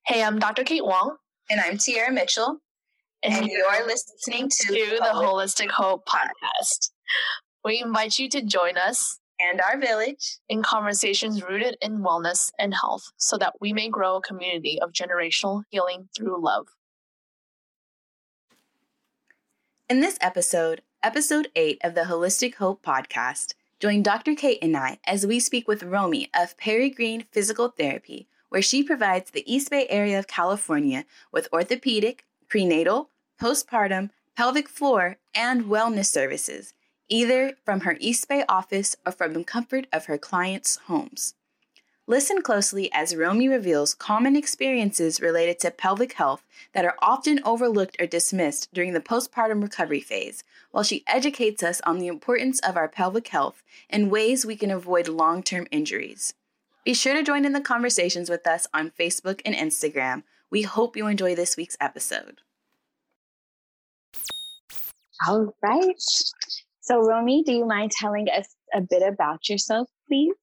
Hey, I'm Dr. Kate Wong. And I'm Tiara Mitchell. And you're listening to the Holistic Hope Podcast. We invite you to join us and our village in conversations rooted in wellness and health so that we may grow a community of generational healing through love. In this episode 8 of the Holistic Hope Podcast, join Dr. Kate and I as we speak with Romy of Perry Green Physical Therapy, where she provides the East Bay area of California with orthopedic, prenatal, postpartum, pelvic floor, and wellness services, either from her East Bay office or from the comfort of her clients' homes. Listen closely as Romy reveals common experiences related to pelvic health that are often overlooked or dismissed during the postpartum recovery phase, while she educates us on the importance of our pelvic health and ways we can avoid long-term injuries. Be sure to join in the conversations with us on Facebook and Instagram. We hope you enjoy this week's episode. All right. So, Romy, do you mind telling us a bit about yourself, please?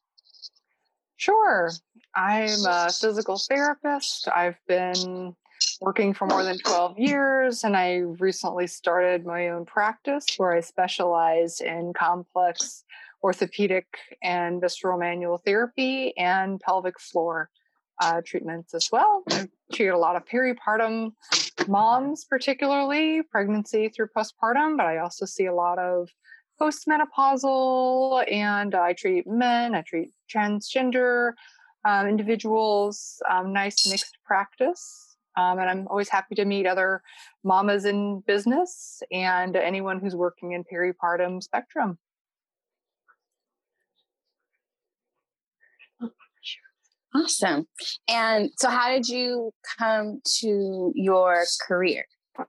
Sure. I'm a physical therapist. I've been working for more than 12 years, and I recently started my own practice where I specialize in complex orthopedic and visceral manual therapy and pelvic floor treatments as well. I treat a lot of peripartum moms, particularly pregnancy through postpartum, but I also see a lot of postmenopausal, and I treat men, I treat transgender individuals, nice mixed practice. And I'm always happy to meet other mamas in business and anyone who's working in peripartum spectrum. Awesome. And so how did you come to your career?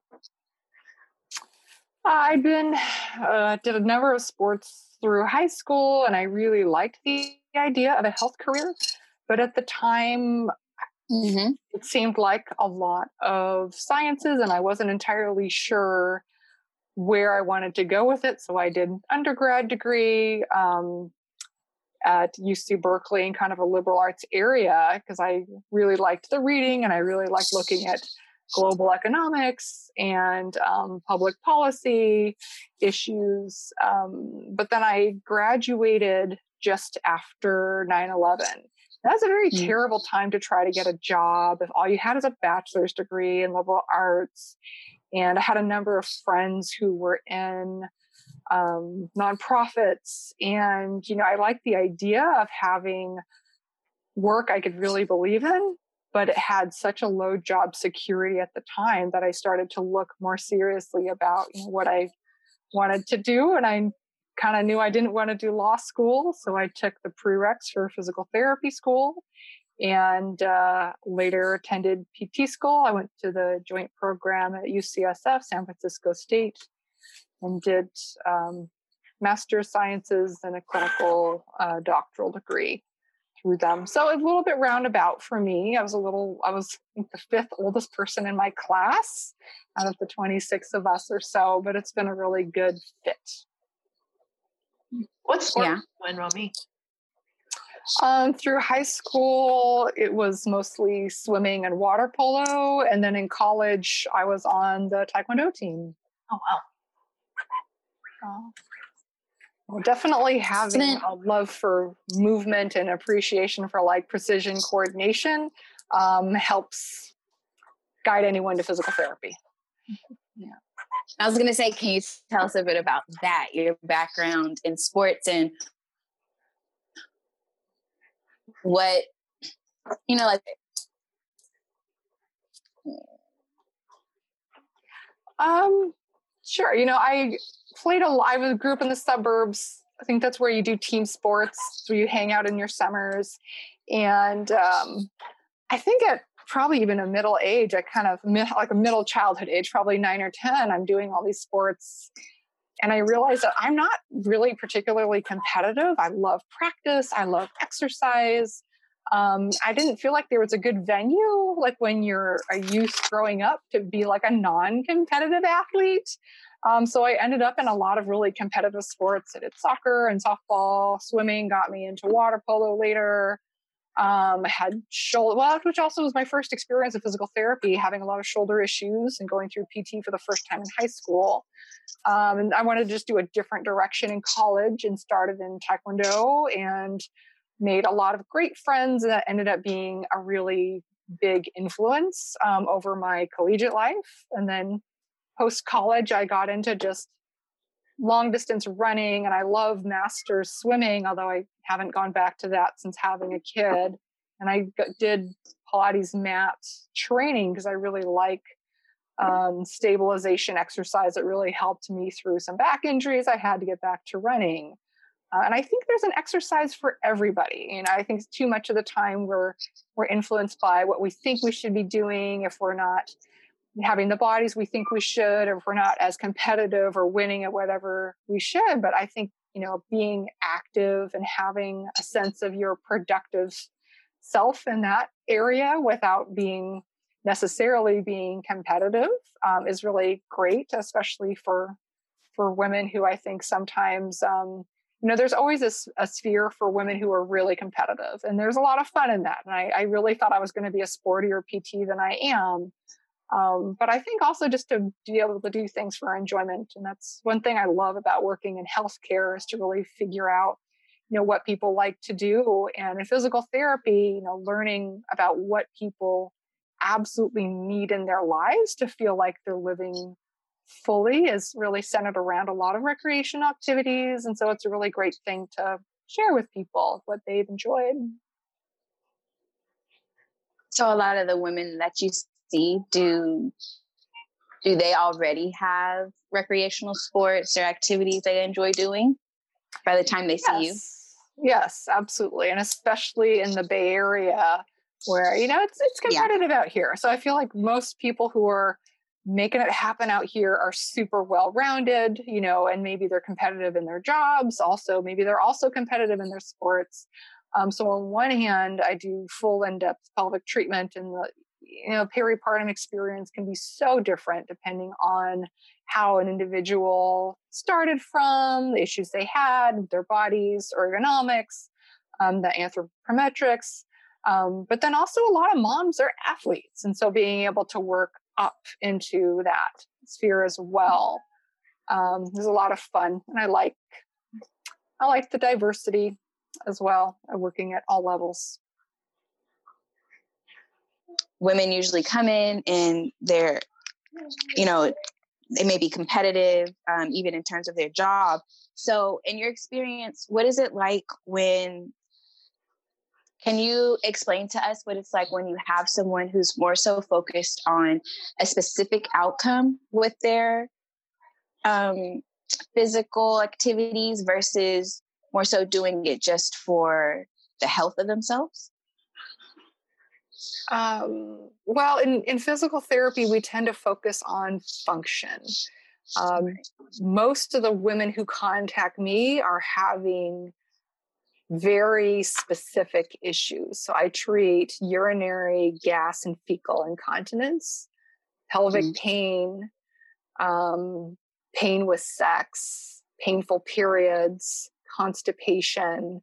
I'd been, did a number of sports through high school, and I really liked the idea of a health career. But at the time, it seemed like a lot of sciences, and I wasn't entirely sure where I wanted to go with it. So I did an undergrad degree at UC Berkeley in kind of a liberal arts area because I really liked the reading and I really liked looking at global economics and public policy issues. But then I graduated just after 9/11. That was a very terrible time to try to get a job if all you had is a bachelor's degree in liberal arts. And I had a number of friends who were in nonprofits. And, I liked the idea of having work I could really believe in, but it had such a low job security at the time that I started to look more seriously about what I wanted to do. And I kind of knew I didn't want to do law school. So I took the prereqs for physical therapy school and later attended PT school. I went to the joint program at UCSF, San Francisco State, and did master's sciences and a clinical doctoral degree through them. So a little bit roundabout for me. I was I think the fifth oldest person in my class out of the 26 of us or so, but it's been a really good fit. What sport were you in, Romy? Through high school, it was mostly swimming and water polo. And then in college, I was on the Taekwondo team. Oh, wow. Well, definitely having a love for movement and appreciation for precision coordination helps guide anyone to physical therapy. Yeah. I was going to say, can you tell us a bit about that, your background in sports and what, Sure. I played I grew up in the suburbs. I think that's where you do team sports, where you hang out in your summers. And I think at probably even a middle age, I kind of like a middle childhood age, probably 9 or 10, I'm doing all these sports. And I realized that I'm not really particularly competitive. I love practice. I love exercise. I didn't feel like there was a good venue, like when you're a youth growing up, to be like a non-competitive athlete. So I ended up in a lot of really competitive sports. I did soccer and softball. Swimming got me into water polo later. Had shoulder, well, which also was my first experience of physical therapy, having a lot of shoulder issues and going through PT for the first time in high school. And I wanted to just do a different direction in college and started in Taekwondo and made a lot of great friends that ended up being a really big influence over my collegiate life. And then post-college, I got into just long distance running, and I love masters swimming, although I haven't gone back to that since having a kid. And I did Pilates mat training because I really like stabilization exercise. It really helped me through some back injuries. I had to get back to running. And I think there's an exercise for everybody. You know, I think too much of the time we're influenced by what we think we should be doing. If we're not having the bodies we think we should, or if we're not as competitive or winning at whatever we should. But I think, you know, being active and having a sense of your productive self in that area without being necessarily being competitive is really great, especially for women who I think sometimes, you know, there's always a sphere for women who are really competitive, and there's a lot of fun in that. And I really thought I was going to be a sportier PT than I am. But I think also just to be able to do things for enjoyment. And that's one thing I love about working in healthcare, is to really figure out, you know, what people like to do. And in physical therapy, you know, learning about what people absolutely need in their lives to feel like they're living fully is really centered around a lot of recreational activities. And so it's a really great thing to share with people what they've enjoyed. So a lot of the women that you see, do they already have recreational sports or activities they enjoy doing by the time they see you? Yes, absolutely. And especially in the Bay Area where, you know, it's competitive out here. So I feel like most people who are making it happen out here are super well-rounded, you know, and maybe they're competitive in their jobs. Also, maybe they're also competitive in their sports. So on one hand, I do full in-depth pelvic treatment, and the, you know, peripartum experience can be so different depending on how an individual started from, the issues they had, their bodies, ergonomics, the anthropometrics. But then also a lot of moms are athletes. And so being able to work up into that sphere as well is a lot of fun. And I like the diversity as well, working at all levels. Women usually come in and they're, you know, they may be competitive, even in terms of their job. So in your experience, what is it like can you explain to us what it's like when you have someone who's more so focused on a specific outcome with their physical activities versus more so doing it just for the health of themselves? Well, in physical therapy, we tend to focus on function. Most of the women who contact me are having very specific issues. So I treat urinary, gas, and fecal incontinence, pelvic pain, pain with sex, painful periods, constipation,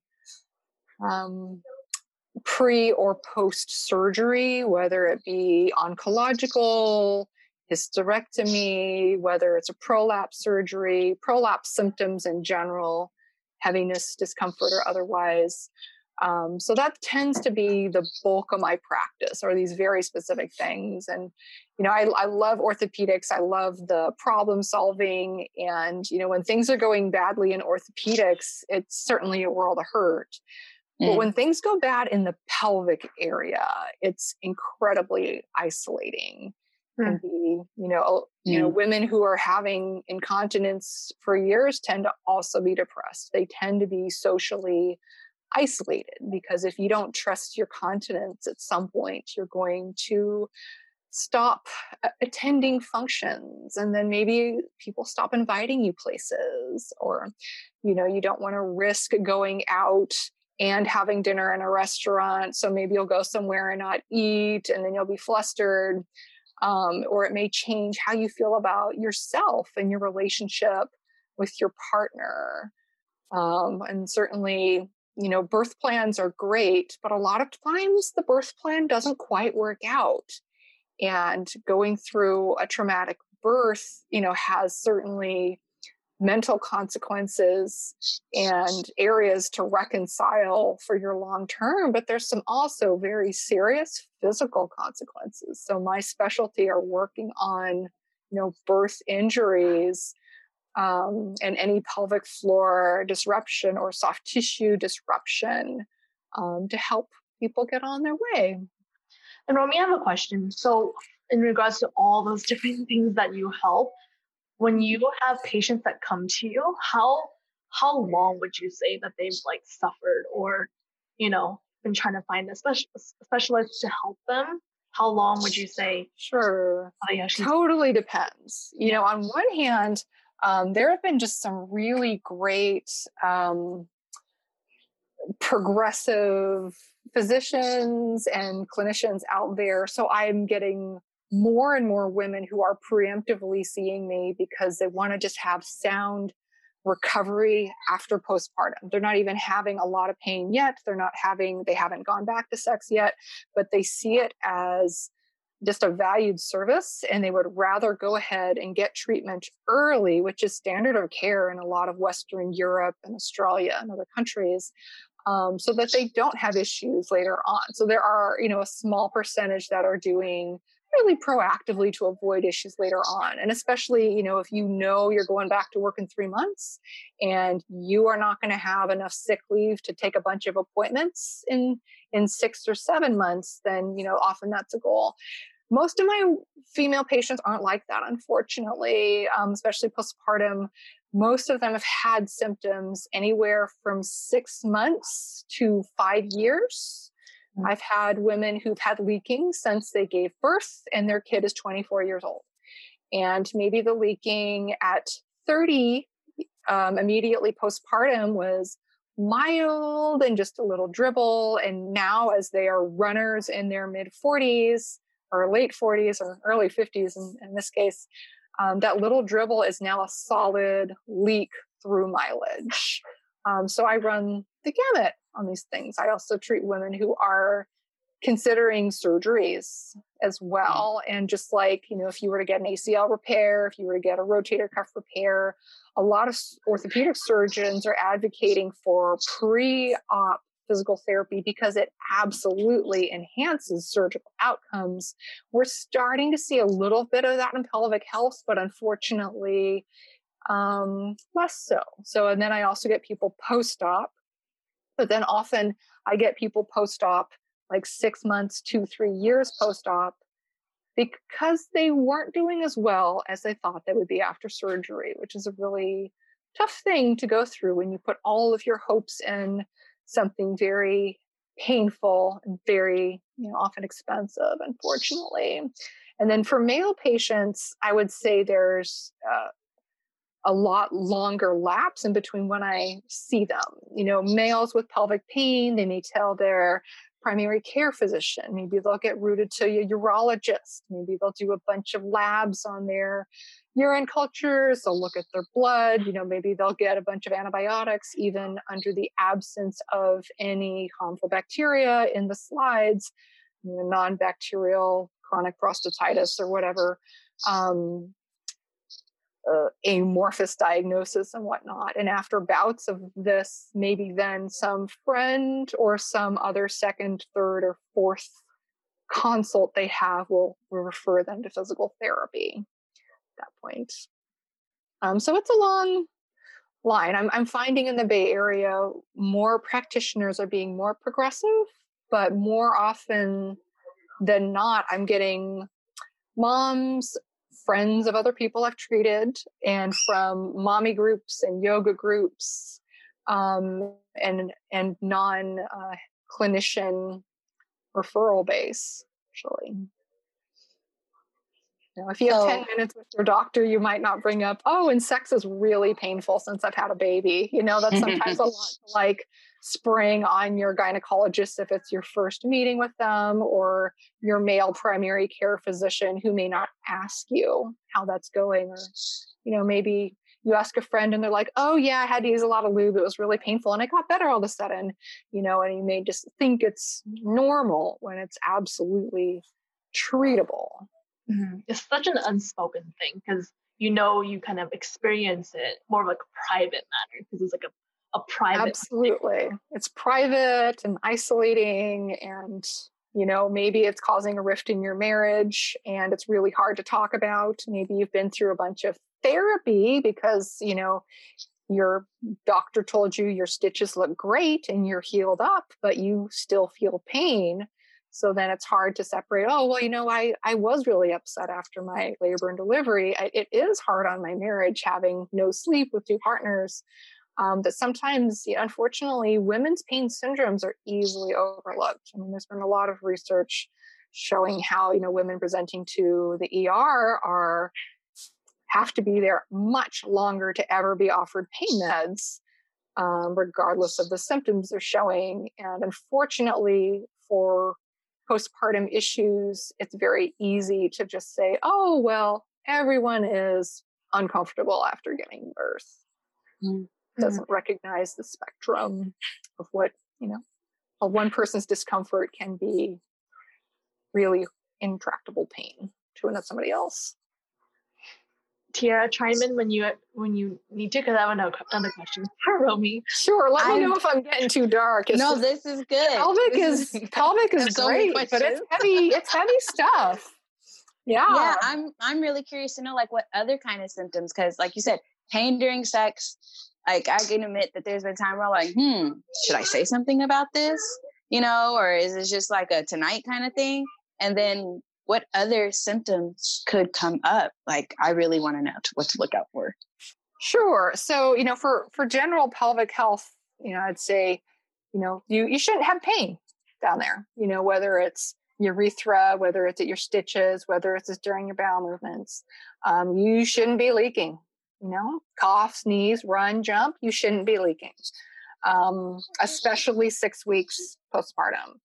pre or post surgery, whether it be oncological, hysterectomy, whether it's a prolapse surgery, prolapse symptoms in general, heaviness, discomfort, or otherwise. So that tends to be the bulk of my practice, or these very specific things. And, you know, I love orthopedics. I love the problem solving. And, you know, when things are going badly in orthopedics, it's certainly a world of hurt. But when things go bad in the pelvic area, it's incredibly isolating. Can be, you know, women who are having incontinence for years tend to also be depressed. They tend to be socially isolated, because if you don't trust your continence, at some point you're going to stop attending functions, and then maybe people stop inviting you places, or, you know, you don't want to risk going out and having dinner in a restaurant. So maybe you'll go somewhere and not eat, and then you'll be flustered. Or it may change how you feel about yourself and your relationship with your partner. And certainly birth plans are great, but a lot of times the birth plan doesn't quite work out. And going through a traumatic birth, has certainly mental consequences and areas to reconcile for your long term, but there's some also very serious physical consequences. So my specialty are working on, birth injuries, and any pelvic floor disruption or soft tissue disruption, to help people get on their way. And Romy, I have a question. So in regards to all those different things that you help, when you have patients that come to you, how long would you say that they've suffered or, been trying to find a specialist to help them? How long would you say? Sure. Totally depends. On one hand, there have been just some really great progressive physicians and clinicians out there. So I'm getting more and more women who are preemptively seeing me because they want to just have sound recovery after postpartum. They're not even having a lot of pain yet. They haven't gone back to sex yet, but they see it as just a valued service, and they would rather go ahead and get treatment early, which is standard of care in a lot of Western Europe and Australia and other countries, so that they don't have issues later on. So there are, a small percentage that are doing really proactively to avoid issues later on. And especially, if you're going back to work in 3 months and you are not going to have enough sick leave to take a bunch of appointments in 6 or 7 months, then, often that's a goal. Most of my female patients aren't like that, unfortunately, especially postpartum. Most of them have had symptoms anywhere from 6 months to 5 years. I've had women who've had leaking since they gave birth and their kid is 24 years old. And maybe the leaking at 30, immediately postpartum, was mild and just a little dribble. And now as they are runners in their mid 40s or late 40s or early 50s in this case, that little dribble is now a solid leak through mileage. So I run the gamut on these things. I also treat women who are considering surgeries as well. And just if you were to get an ACL repair, if you were to get a rotator cuff repair, a lot of orthopedic surgeons are advocating for pre-op physical therapy because it absolutely enhances surgical outcomes. We're starting to see a little bit of that in pelvic health, but unfortunately, less so. And then I also get people post-op, but then often I get people post-op 6 months, 2-3 years post-op because they weren't doing as well as they thought they would be after surgery, which is a really tough thing to go through when you put all of your hopes in something very painful and very, often expensive, unfortunately. And then for male patients, I would say there's a lot longer lapse in between when I see them. Males with pelvic pain, they may tell their primary care physician. Maybe they'll get routed to a urologist. Maybe they'll do a bunch of labs on their urine cultures. They'll look at their blood. Maybe they'll get a bunch of antibiotics, even under the absence of any harmful bacteria in the slides, non-bacterial chronic prostatitis or whatever. Amorphous diagnosis and whatnot. And after bouts of this, maybe then some friend or some other second, third, or fourth consult they have will refer them to physical therapy at that point. So it's a long line. I'm finding in the Bay Area, more practitioners are being more progressive, but more often than not, I'm getting moms, friends of other people I've treated, and from mommy groups and yoga groups, and non-clinician referral base, actually. If you have 10 minutes with your doctor, you might not bring up, and sex is really painful since I've had a baby. That's sometimes a lot to spring on your gynecologist if it's your first meeting with them, or your male primary care physician who may not ask you how that's going, or maybe you ask a friend and they're like, oh yeah, I had to use a lot of lube. It was really painful and it got better all of a sudden, and you may just think it's normal when it's absolutely treatable. Mm-hmm. It's such an unspoken thing because you kind of experience it more of like a private matter because it's like a private. Absolutely. It's private and isolating, and maybe it's causing a rift in your marriage and it's really hard to talk about. Maybe you've been through a bunch of therapy because your doctor told you your stitches look great and you're healed up, but you still feel pain. So then it's hard to separate. Oh, well, I was really upset after my labor and delivery. It is hard on my marriage having no sleep with two partners. That sometimes, unfortunately, women's pain syndromes are easily overlooked. I mean, there's been a lot of research showing how, women presenting to the ER have to be there much longer to ever be offered pain meds, regardless of the symptoms they're showing. And unfortunately, for postpartum issues, it's very easy to just say, oh, well, everyone is uncomfortable after giving birth. Doesn't recognize the spectrum of what, one person's discomfort can be really intractable pain to somebody else. Tiara, chime in when you need to, because I have another question for Romy. Sure, let me know if I'm getting too dark. No, this is good. Pelvic is so great, but it's heavy. It's heavy stuff. Yeah, I'm really curious to know like what other kind of symptoms, because like you said, pain during sex. Like I can admit that there's been time where I'm like, should I say something about this? Or is it just like a tonight kind of thing? And then what other symptoms could come up? Like, I really want to know what to look out for. Sure. So, for general pelvic health, I'd say, you shouldn't have pain down there, whether it's urethra, whether it's at your stitches, whether it's during your bowel movements. You shouldn't be leaking, cough, sneeze, run, jump. You shouldn't be leaking, especially 6 weeks postpartum.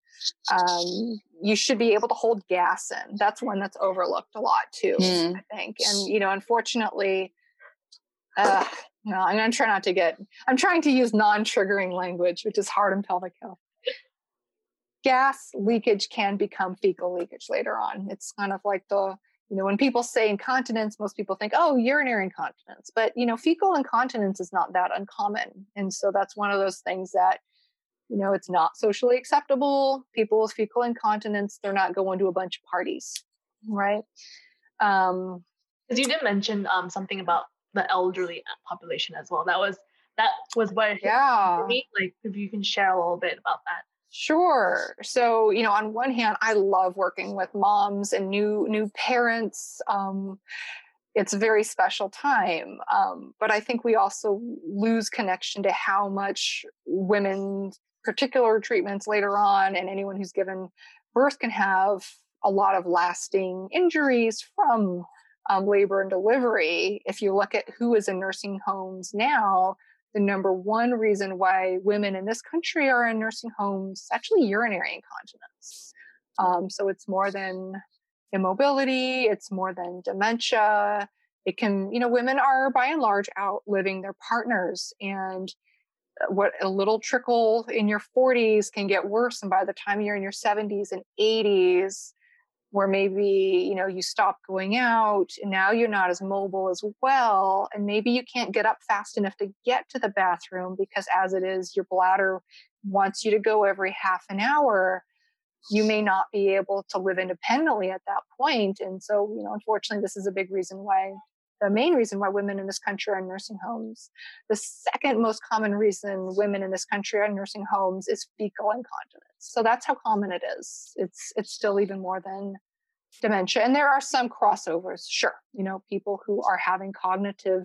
You should be able to hold gas in. That's one that's overlooked a lot too, I think. And, unfortunately, I'm going to try not to I'm trying to use non-triggering language, which is hard in pelvic health. Gas leakage can become fecal leakage later on. It's kind of like when people say incontinence, most people think, oh, urinary incontinence. But, fecal incontinence is not that uncommon. And so that's one of those things that, it's not socially acceptable. People with fecal incontinence, they're not going to a bunch of parties, right? Because you did mention something about the elderly population as well. That was what it for me. Like, if you can share a little bit about that. Sure. So, on one hand, I love working with moms and new parents. It's a very special time. But I think we also lose connection to how much women's particular treatments later on, and anyone who's given birth, can have a lot of lasting injuries from labor and delivery. If you look at who is in nursing homes now, the number one reason why women in this country are in nursing homes is actually urinary incontinence. So it's more than immobility, it's more than dementia. It can, women are by and large outliving their partners, and what a little trickle in your 40s can get worse. And by the time you're in your 70s and 80s, where maybe, you stop going out and now you're not as mobile as well. And maybe you can't get up fast enough to get to the bathroom because as it is, your bladder wants you to go every half an hour. You may not be able to live independently at that point. And so, unfortunately, this is a big reason the main reason why women in this country are in nursing homes. The second most common reason women in this country are in nursing homes is fecal incontinence. So that's how common it is. It's still even more than dementia. And there are some crossovers, sure. People who are having cognitive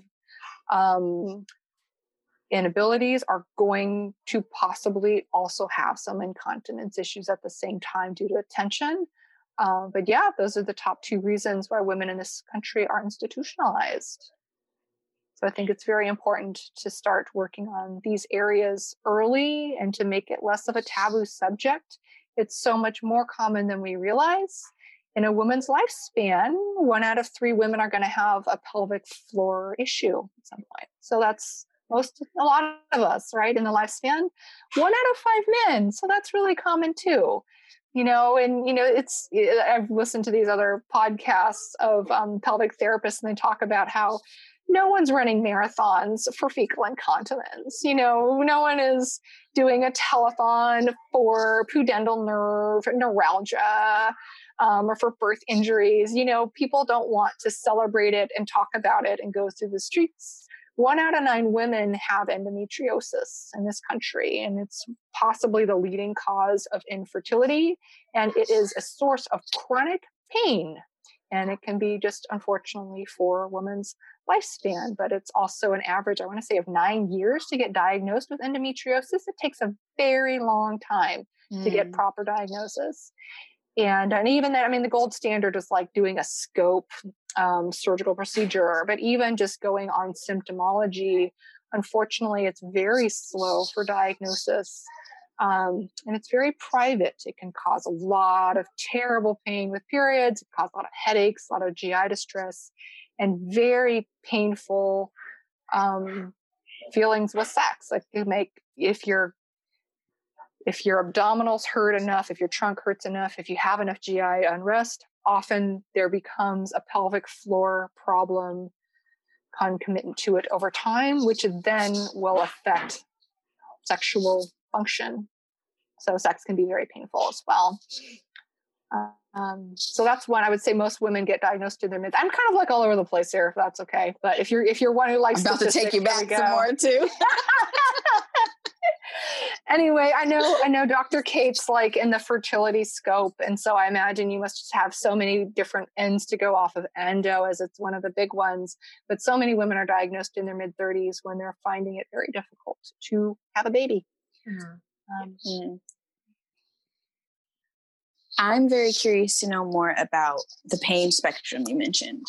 inabilities are going to possibly also have some incontinence issues at the same time due to attention. But yeah, those are the top two reasons why women in this country are institutionalized. So I think it's very important to start working on these areas early and to make it less of a taboo subject. It's so much more common than we realize. in a woman's lifespan, 1 out of 3 women are going to have a pelvic floor issue at some point. So that's a lot of us, right? In the lifespan, 1 out of 5 men. So that's really common too. And I've listened to these other podcasts of pelvic therapists, and they talk about how no one's running marathons for fecal incontinence. No one is doing a telethon for pudendal nerve neuralgia or for birth injuries. People don't want to celebrate it and talk about it and go through the streets. 1 out of 9 women have endometriosis in this country, and it's possibly the leading cause of infertility, and it is a source of chronic pain. And it can be just, unfortunately, for a woman's lifespan, but it's also an average, I want to say, of 9 years to get diagnosed with endometriosis. It takes a very long time to get proper diagnosis. And even that, the gold standard is like doing a scope surgical procedure, but even just going on symptomology, unfortunately, it's very slow for diagnosis. And it's very private. It can cause a lot of terrible pain with periods, it causes a lot of headaches, a lot of GI distress, and very painful feelings with sex. Like if your abdominals hurt enough, if your trunk hurts enough, if you have enough GI unrest, often there becomes a pelvic floor problem concomitant to it over time, which then will affect sexual function. So sex can be very painful as well. So that's one I would say most women get diagnosed in their mid. I'm kind of like all over the place here, if that's okay. But if you're one who likes, I'm about to take you back some more too. Anyway, I know Dr. Kate's like in the fertility scope. And so I imagine you must just have so many different ends to go off of endo, as it's one of the big ones. But so many women are diagnosed in their mid-30s when they're finding it very difficult to have a baby. I'm very curious to know more about the pain spectrum you mentioned.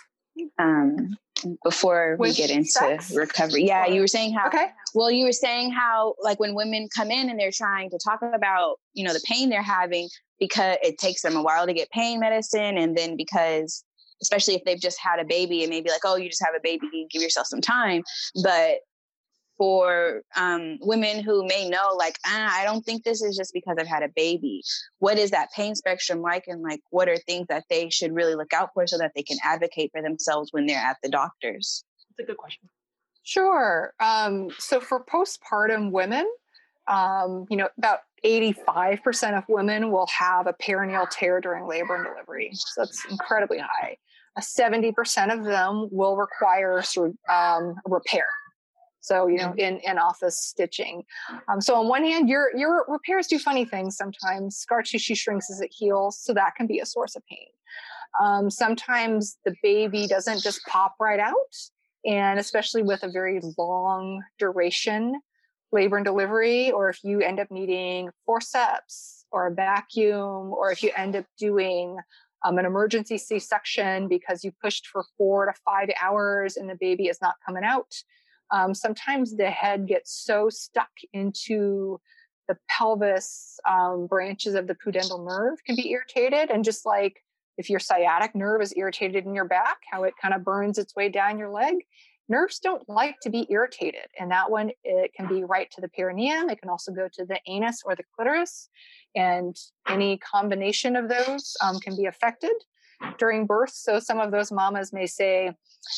Before we get into sex? Recovery. Yeah, you were saying how, you were saying how like when women come in and they're trying to talk about, the pain they're having, because it takes them a while to get pain medicine. And then because, especially if they've just had a baby, it may be like, oh, you just have a baby, give yourself some time. But for women who may know, like, I don't think this is just because I've had a baby. What is that pain spectrum like? And like, what are things that they should really look out for so that they can advocate for themselves when they're at the doctors? That's a good question. Sure. So for postpartum women, about 85% of women will have a perineal tear during labor and delivery. So that's incredibly high. 70% of them will require repair. So, in office stitching. So on one hand, your repairs do funny things sometimes. Scar tissue shrinks as it heals, so that can be a source of pain. Sometimes the baby doesn't just pop right out, and especially with a very long duration labor and delivery, or if you end up needing forceps or a vacuum, or if you end up doing an emergency C-section because you pushed for 4 to 5 hours and the baby is not coming out. Sometimes the head gets so stuck into the pelvis, branches of the pudendal nerve can be irritated. And just like if your sciatic nerve is irritated in your back, how it kind of burns its way down your leg, nerves don't like to be irritated. And that one, it can be right to the perineum. It can also go to the anus or the clitoris. And any combination of those can be affected during birth. So some of those mamas may say,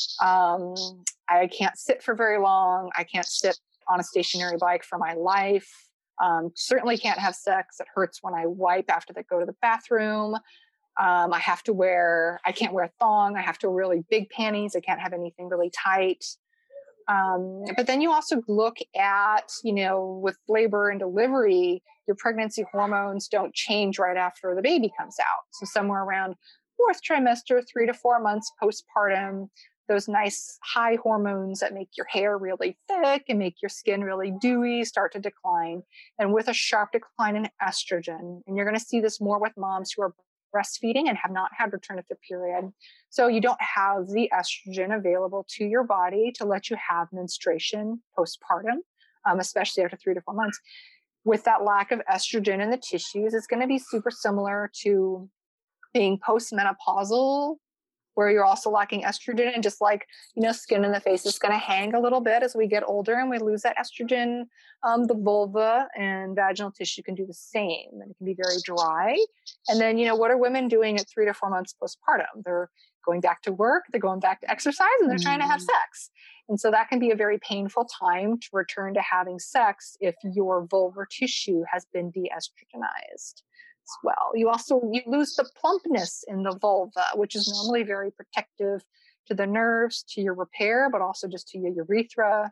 I can't sit for very long. I can't sit on a stationary bike for my life. Certainly can't have sex. It hurts when I wipe after they go to the bathroom. I can't wear a thong. I have to wear really big panties. I can't have anything really tight. But then you also look at, with labor and delivery, your pregnancy hormones don't change right after the baby comes out. So somewhere around 4th trimester, 3 to 4 months postpartum, those nice high hormones that make your hair really thick and make your skin really dewy start to decline. And with a sharp decline in estrogen, and you're going to see this more with moms who are breastfeeding and have not had return of the period. So you don't have the estrogen available to your body to let you have menstruation postpartum, especially after 3 to 4 months. With that lack of estrogen in the tissues, it's going to be super similar to being postmenopausal, where you're also lacking estrogen, and just like, skin in the face is going to hang a little bit as we get older and we lose that estrogen. The vulva and vaginal tissue can do the same, and it can be very dry. And then, what are women doing at 3 to 4 months postpartum? They're going back to work, they're going back to exercise, and they're trying to have sex. And so that can be a very painful time to return to having sex if your vulvar tissue has been de-estrogenized as well. You lose the plumpness in the vulva, which is normally very protective to the nerves, to your repair, but also just to your urethra.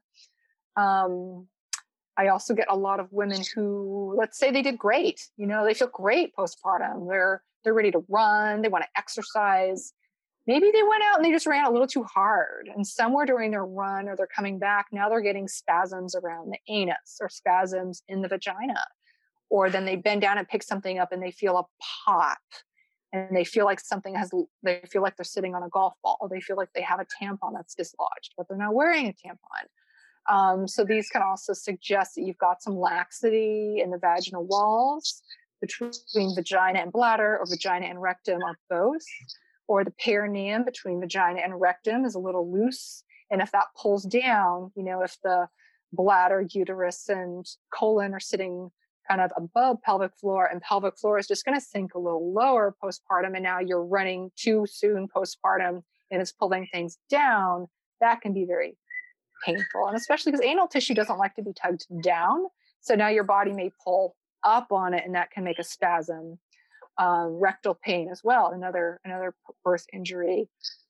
I also get a lot of women who, let's say they did great, they feel great postpartum. They're ready to run, they want to exercise. Maybe they went out and they just ran a little too hard, and somewhere during their run or they're coming back, now they're getting spasms around the anus or spasms in the vagina. Or then they bend down and pick something up and they feel a pop, and they feel like they feel like they're sitting on a golf ball, or they feel like they have a tampon that's dislodged, but they're not wearing a tampon. So these can also suggest that you've got some laxity in the vaginal walls between vagina and bladder, or vagina and rectum, or both. Or the perineum between vagina and rectum is a little loose. And if that pulls down, if the bladder, uterus, and colon are sitting kind of above pelvic floor, and pelvic floor is just going to sink a little lower postpartum, and now you're running too soon postpartum and it's pulling things down, that can be very painful. And especially because anal tissue doesn't like to be tugged down. So now your body may pull up on it, and that can make a spasm. Rectal pain as well, another birth injury,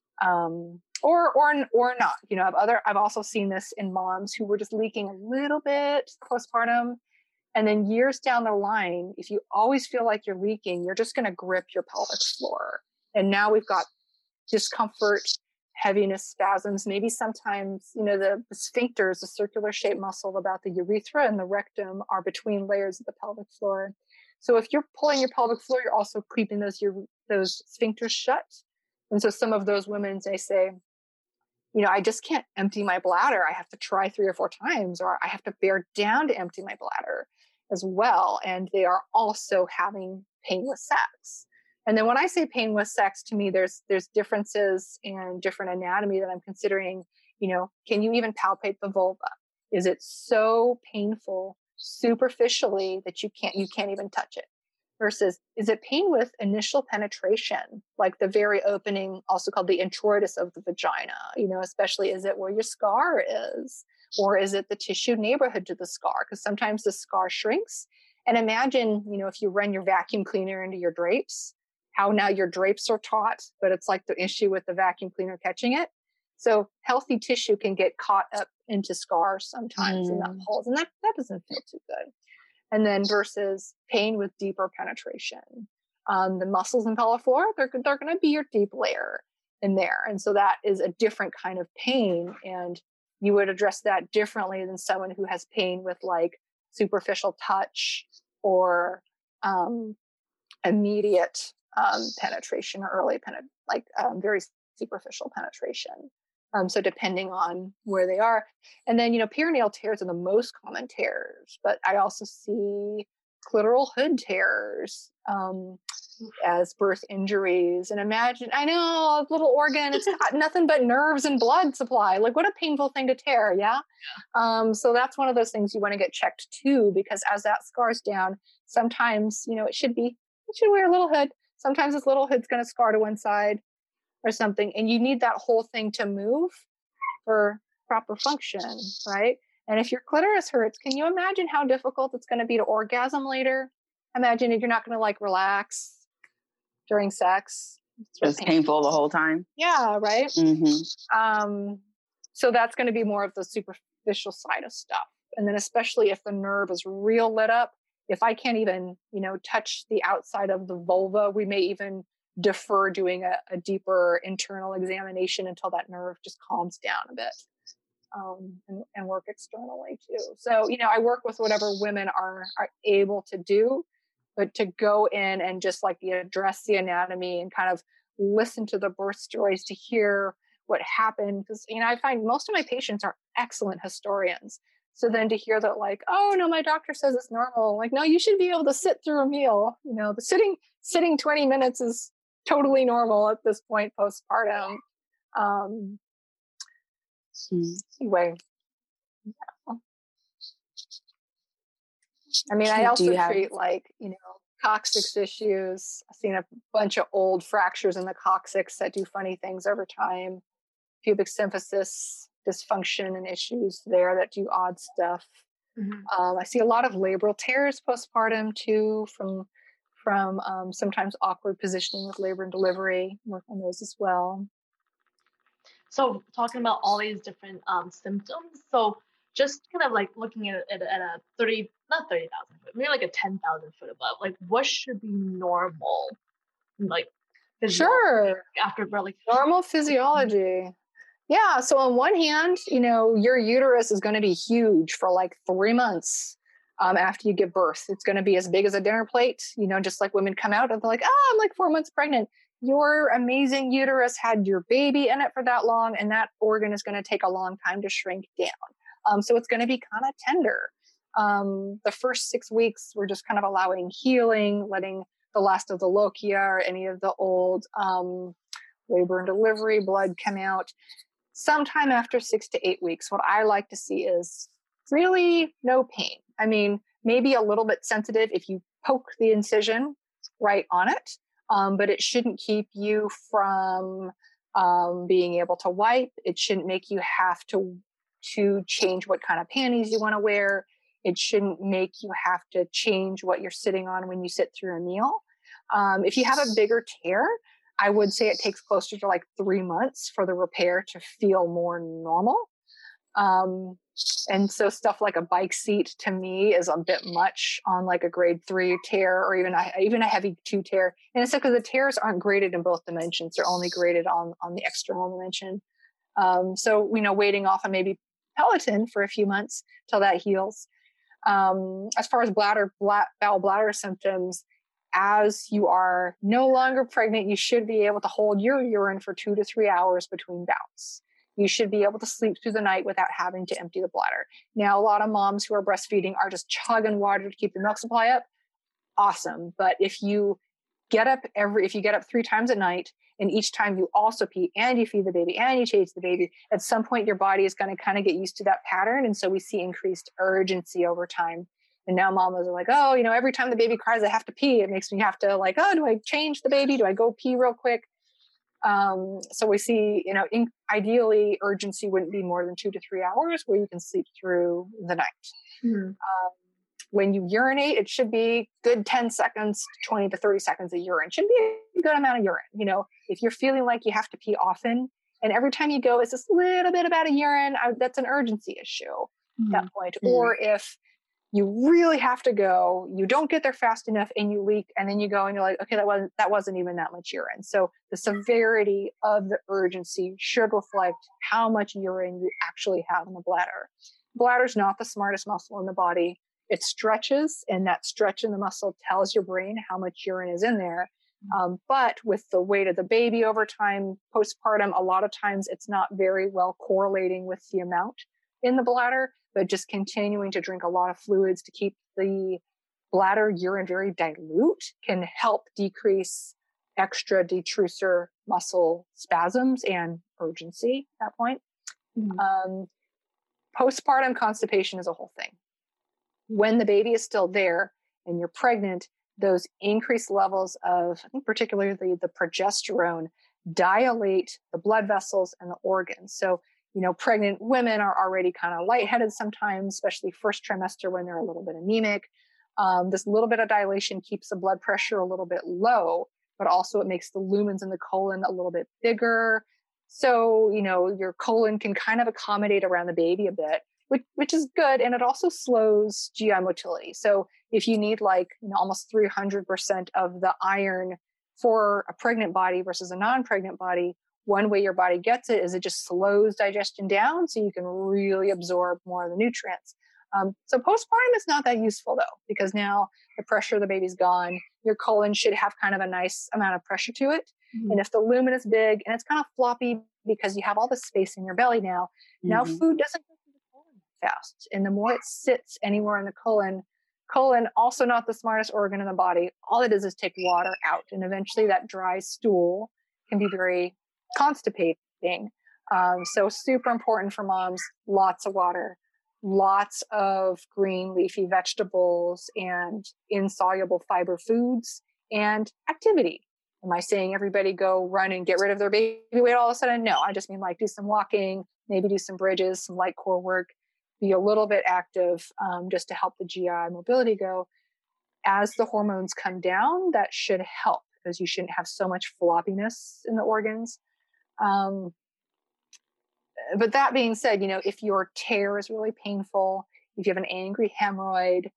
or not. I've also seen this in moms who were just leaking a little bit postpartum, and then years down the line, if you always feel like you're leaking, you're just going to grip your pelvic floor, and now we've got discomfort, heaviness, spasms. Maybe sometimes the sphincters, the circular shaped muscle about the urethra and the rectum, are between layers of the pelvic floor. So if you're pulling your pelvic floor, you're also keeping those sphincters shut. And so some of those women, they say, I just can't empty my bladder. I have to try 3 or 4 times, or I have to bear down to empty my bladder as well. And they are also having pain with sex. And then when I say pain with sex, to me, there's differences in different anatomy that I'm considering. Can you even palpate the vulva? Is it so painful superficially that you can't even touch it? Versus, is it pain with initial penetration, like the very opening, also called the introitus of the vagina? Especially, is it where your scar is, or is it the tissue neighborhood to the scar? Because sometimes the scar shrinks. And imagine, if you run your vacuum cleaner into your drapes, how now your drapes are taut, but it's like the issue with the vacuum cleaner catching it. So healthy tissue can get caught up into scars sometimes in that holes, and that doesn't feel too good. And then versus pain with deeper penetration. The muscles in pelvic floor, they're going to be your deep layer in there. And so that is a different kind of pain, and you would address that differently than someone who has pain with like superficial touch or immediate penetration, or early very superficial penetration. So depending on where they are. And then, perineal tears are the most common tears, but I also see clitoral hood tears as birth injuries. And imagine, I know, a little organ, it's got nothing but nerves and blood supply. Like, what a painful thing to tear, yeah? So that's one of those things you want to get checked too, because as that scars down, sometimes, it should wear a little hood. Sometimes this little hood's going to scar to one side or something, and you need that whole thing to move for proper function, right? And if your clitoris hurts, can you imagine how difficult it's going to be to orgasm later? Imagine if you're not going to relax during sex. It's painful the whole time. Yeah, right? Mm-hmm. So that's going to be more of the superficial side of stuff. And then especially if the nerve is real lit up, if I can't even, touch the outside of the vulva, we may even defer doing a deeper internal examination until that nerve just calms down a bit, and work externally too. So, I work with whatever women are able to do, but to go in and just address the anatomy and kind of listen to the birth stories to hear what happened. Because, I find most of my patients are excellent historians. So then to hear that oh no, my doctor says it's normal. No, you should be able to sit through a meal. The sitting 20 minutes is totally normal at this point postpartum. Anyway, I mean, I also treat like, coccyx issues. I've seen a bunch of old fractures in the coccyx that do funny things over time. Pubic symphysis dysfunction and issues there that do odd stuff. I see a lot of labral tears postpartum too, from sometimes awkward positioning with labor and delivery. Work on those as well. So talking about all these different symptoms, so just kind of like looking at a 30,000 foot, maybe like a 10,000 foot above, like what should be normal? Like, sure. After like normal physiology. Yeah. So on one hand, your uterus is going to be huge for like 3 months after you give birth. It's going to be as big as a dinner plate, just like women come out and they're like, I'm like 4 months pregnant. Your amazing uterus had your baby in it for that long, and that organ is going to take a long time to shrink down. So it's going to be kind of tender. The first 6 weeks, we're just kind of allowing healing, letting the last of the lochia or any of the old labor and delivery blood come out. Sometime after 6 to 8 weeks, what I like to see is really no pain. I mean, maybe a little bit sensitive if you poke the incision right on it, but it shouldn't keep you from being able to wipe. It shouldn't make you have to change what kind of panties you want to wear. It shouldn't make you have to change what you're sitting on when you sit through a meal. If you have a bigger tear, I would say it takes closer to like 3 months for the repair to feel more normal. And so stuff like a bike seat to me is a bit much on like a grade 3 tear or even a heavy 2 tear. And it's because the tears aren't graded in both dimensions. They're only graded on the external dimension. So, waiting off on maybe Peloton for a few months till that heals. As far as bowel bladder symptoms, as you are no longer pregnant, you should be able to hold your urine for 2 to 3 hours between bouts. You should be able to sleep through the night without having to empty the bladder. Now, a lot of moms who are breastfeeding are just chugging water to keep the milk supply up. Awesome. But if you get up 3 times at night, and each time you also pee and you feed the baby and you change the baby, at some point your body is going to kind of get used to that pattern. And so we see increased urgency over time. And now mamas are like, every time the baby cries, I have to pee. It makes me have to like, do I change the baby? Do I go pee real quick? So we see, ideally urgency wouldn't be more than 2 to 3 hours where you can sleep through the night. Mm-hmm. When you urinate, it should be good 10 seconds, 20 to 30 seconds of urine. Should be a good amount of urine. If you're feeling like you have to pee often and every time you go, it's just a little bit about a urine, that's an urgency issue at that point. Mm-hmm. Or if you really have to go, you don't get there fast enough and you leak, and then you go and you're like, okay, that wasn't even that much urine. So the severity of the urgency should reflect how much urine you actually have in the bladder. Bladder's not the smartest muscle in the body. It stretches, and that stretch in the muscle tells your brain how much urine is in there. But with the weight of the baby over time, postpartum, a lot of times it's not very well correlating with the amount in the bladder, but just continuing to drink a lot of fluids to keep the bladder urine very dilute can help decrease extra detrusor muscle spasms and urgency at that point. Mm-hmm. Postpartum constipation is a whole thing. When the baby is still there and you're pregnant, those increased levels of, I think particularly the progesterone, dilate the blood vessels and the organs. So, pregnant women are already kind of lightheaded sometimes, especially first trimester when they're a little bit anemic. This little bit of dilation keeps the blood pressure a little bit low, but also it makes the lumens in the colon a little bit bigger. So, your colon can kind of accommodate around the baby a bit, which is good. And it also slows GI motility. So if you need almost 300% of the iron for a pregnant body versus a non-pregnant body, one way your body gets it is it just slows digestion down so you can really absorb more of the nutrients. So postpartum is not that useful though, because now the pressure of the baby's gone. Your colon should have kind of a nice amount of pressure to it. Mm-hmm. And if the lumen is big and it's kind of floppy because you have all the space in your belly now, mm-hmm. now food doesn't go through the colon fast. And the more it sits anywhere in the colon, Colon, also not the smartest organ in the body. All it is take water out. And eventually that dry stool can be very constipating. So super important for moms, lots of water, lots of green leafy vegetables and insoluble fiber foods and activity. Am I saying everybody go run and get rid of their baby weight all of a sudden? No, I just mean like do some walking, maybe do some bridges, some light core work, be a little bit active just to help the GI mobility go. As the hormones come down, that should help because you shouldn't have so much floppiness in the organs. But that being said, you know, if your tear is really painful, if you have an angry hemorrhoid,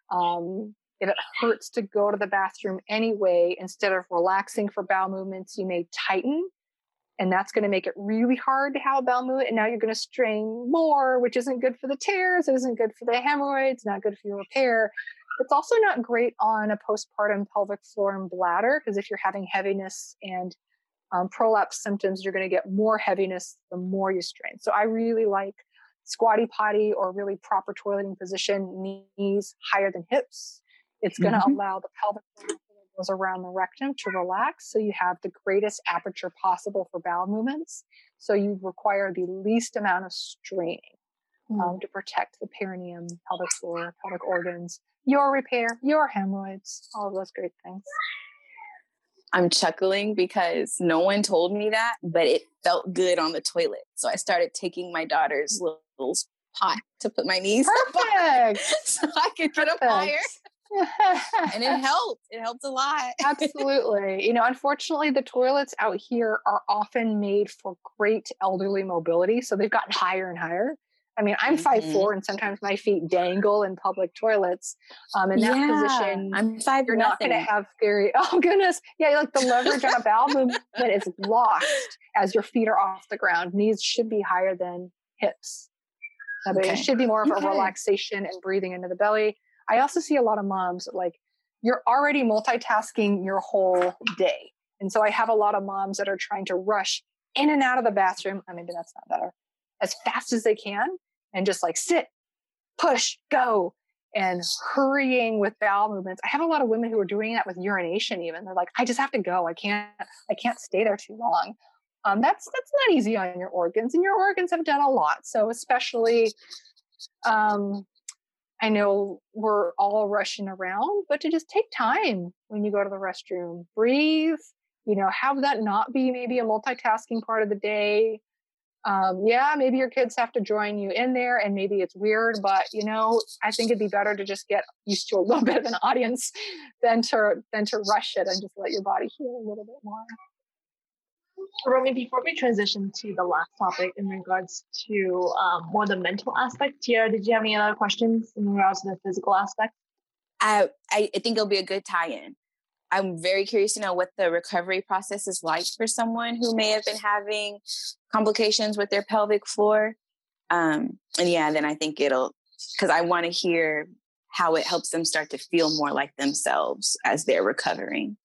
if it hurts to go to the bathroom anyway, instead of relaxing for bowel movements, you may tighten. And that's going to make it really hard to have a bowel movement. And now you're going to strain more, which isn't good for the tears. It isn't good for the hemorrhoids, not good for your repair. It's also not great on a postpartum pelvic floor and bladder, because if you're having heaviness and prolapse symptoms, you're going to get more heaviness the more you strain. So I really like squatty potty or really proper toileting position, knees higher than hips. It's going to allow the pelvic floor that goes around the rectum to relax. So you have the greatest aperture possible for bowel movements. So you require the least amount of straining to protect the perineum, pelvic floor, pelvic organs, your repair, your hemorrhoids, all of those great things. I'm chuckling because no one told me that, but it felt good on the toilet. So I started taking my daughter's little pot to put my knees Perfect. so I could get up higher. And it helped. It helped a lot. Absolutely. You know, unfortunately, the toilets out here are often made for great elderly mobility. So they've gotten higher and higher. I mean, I'm 5'4", and sometimes my feet dangle in public toilets. In that position, I'm 5'0". You're not going to have very, oh goodness. Yeah, like the leverage on a bowel movement is lost as your feet are off the ground. Knees should be higher than hips. But it should be more of a relaxation and breathing into the belly. I also see a lot of moms, like, you're already multitasking your whole day. And so I have a lot of moms that are trying to rush in and out of the bathroom. I mean, that's not better. As fast as they can. And just like sit, push, go, and hurrying with bowel movements. I have a lot of women who are doing that with urination even. They're like, I just have to go. I can't stay there too long. That's not easy on your organs, and your organs have done a lot. So especially, I know we're all rushing around, but to just take time when you go to the restroom, breathe, you know, have that not be maybe a multitasking part of the day. Maybe your kids have to join you in there and maybe it's weird, but you know, I think it'd be better to just get used to a little bit of an audience than to rush it and just let your body heal a little bit more. Romy, before we transition to the last topic in regards to more the mental aspect here, did you have any other questions in regards to the physical aspect? I think it'll be a good tie-in. I'm very curious to know what the recovery process is like for someone who may have been having complications with their pelvic floor. Then I think because I want to hear how it helps them start to feel more like themselves as they're recovering.